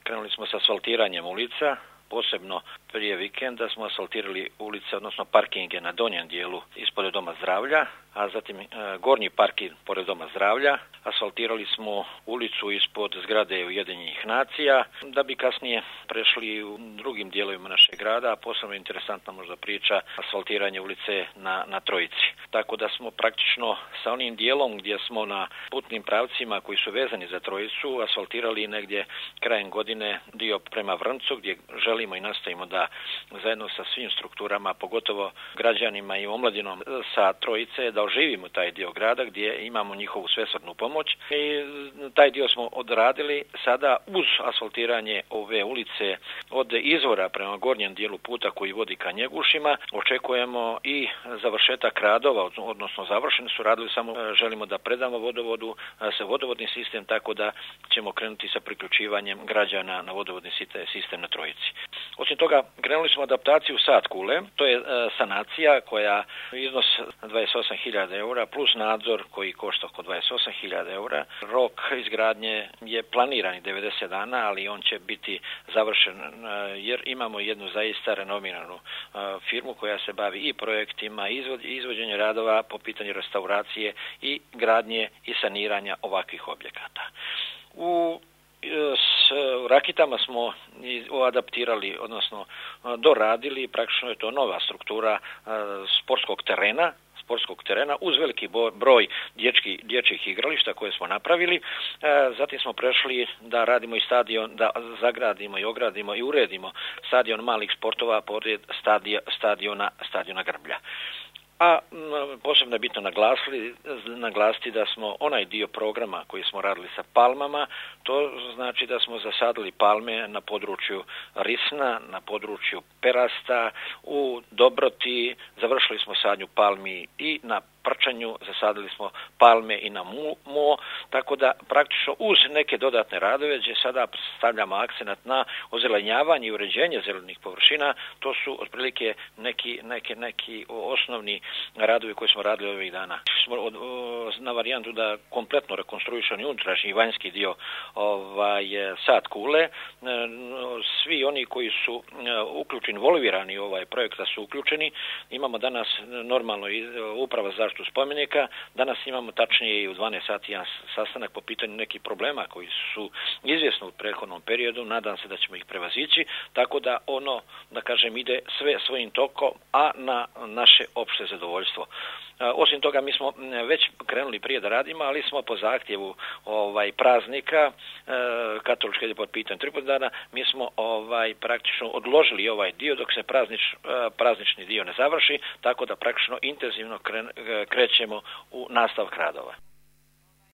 Krenuli smo sa asfaltiranjem ulica, posebno prije vikenda smo asfaltirali ulice, odnosno parkinge na donjem dijelu ispod Doma zdravlja, a zatim gornji parking pored Doma zdravlja. Asfaltirali smo ulicu ispod zgrade Ujedinjenih nacija, da bi kasnije prešli u drugim dijelovima našeg grada, a posebno interesantna možda priča asfaltiranje ulice na Trojici. Tako da smo praktično sa onim dijelom gdje smo na putnim pravcima koji su vezani za Trojicu asfaltirali negdje krajem godine dio prema Vrncu, gdje želimo i nastavimo da zajedno sa svim strukturama, pogotovo građanima i omladinom sa Trojice, da oživimo taj dio grada gdje imamo njihovu svesrdnu pomoć. I taj dio smo odradili. Sada uz asfaltiranje ove ulice od izvora prema gornjem dijelu puta koji vodi ka Njegušima očekujemo i završetak radova, odnosno završeni su radovi, samo želimo da predamo vodovodu se vodovodni sistem, tako da ćemo krenuti sa priključivanjem građana na vodovodni sistem na Trojici. Osim toga, krenuli smo adaptaciju Sad kule, to je sanacija koja iznos 28.000 eura plus nadzor koji košta oko 28.000 eura. Rok izgradnje je planiran 90 dana, ali on će biti završen jer imamo jednu zaista renomiranu firmu koja se bavi i projektima, izvođenje radova po pitanju restauracije i gradnje i saniranja ovakvih objekata. U Rakitama smo adaptirali, odnosno doradili, praktično je to nova struktura sportskog terena uz veliki broj dječjih igrališta koje smo napravili. Zatim smo prešli da radimo i stadion, da zagradimo i ogradimo i uredimo stadion malih sportova pored stadiona Grblja. A posebno je bitno naglasiti da smo onaj dio programa koji smo radili sa palmama, to znači da smo zasadili palme na području Risna, na području Perasta, u Dobroti, završili smo sadnju palmi i na Prčanju, zasadili smo palme i na Mo, tako da praktično uz neke dodatne radove gdje sada stavljamo akcenat na ozelenjavanje i uređenje zelenih površina, to su otprilike neki osnovni radovi koje smo radili ovih dana. Smo na varijantu da kompletno rekonstruišani unutrašnji i vanjski dio Sad kule. Svi oni koji su uključeni, involvirani u ovaj projekt su uključeni. Imamo danas normalno uprava za zaštitu spomenika. Danas imamo tačnije i u 12 sati jedan sastanak po pitanju nekih problema koji su izvjesni u prethodnom periodu. Nadam se da ćemo ih prevazići, tako da ide sve svojim tokom, a na naše opšte zadovoljstvo. Osim toga, mi smo već krenuli prije da radimo, ali smo po zahtjevu praznika, katoličke je pod pitanjem Tripodana, mi smo praktično odložili ovaj dio dok se praznični dio ne završi, tako da praktično intenzivno krećemo u nastavak radova.